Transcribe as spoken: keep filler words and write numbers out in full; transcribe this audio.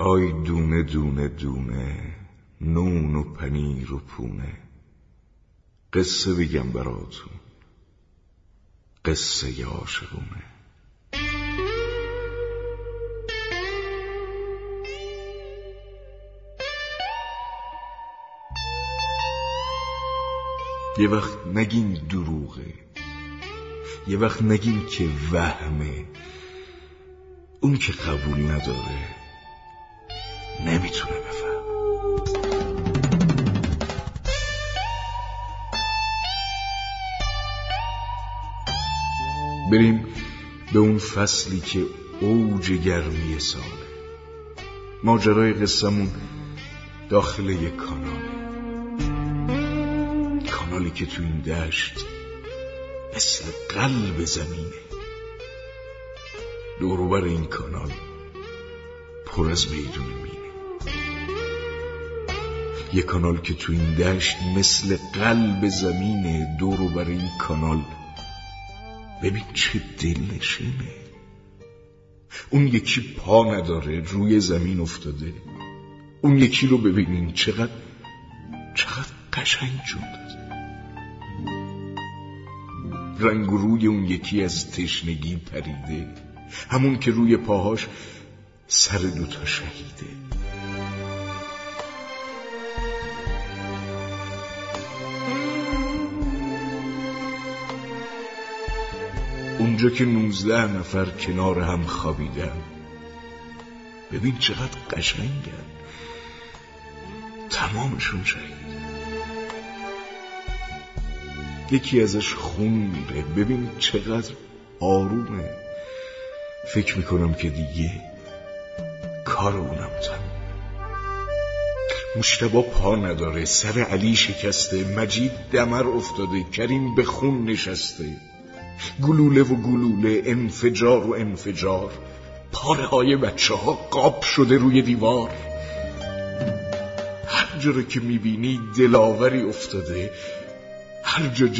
آی دونه دونه دونه، نون و پنیر و پونه، قصه بگم براتون، قصه عاشقونه. یه وقت نگین دروغه، یه وقت نگین که وهمه، اون که قبول نداره نمیتونه بفهم. بریم به اون فصلی که اوج گرمی ساله. ماجرای قصه‌مون داخل یک کاناله، کانالی که تو این دشت مثل قلب زمینه. دوروبر این کانال پر از میدون مینه. یک کانال که تو این دشت مثل قلب زمینه. دوروبر این کانال ببین چه دلنشینه. اون یکی پا نداره، روی زمین افتاده. اون یکی رو ببینین چقدر چقدر قشنگ جون داده. رنگ و روی اون یکی از تشنگی پریده، همون که روی پاهاش سر دوتا شهیده. اونجا که نوزده نفر کنار هم خوابیدن، ببین چقدر قشنگن، تمامشون شهید. یکی ازش خون میره، ببین چقدر آرومه. فکر میکنم که دیگه کار اونم تمومه. مجتبی پا نداره، سر علی شکسته، مجید دمر افتاده، کریم به خون نشسته. گلوله و گلوله، انفجار و انفجار، پاره های بچه ها قاب شده روی دیوار. هر جا رو که میبینی دلاوری افتاده، هر جا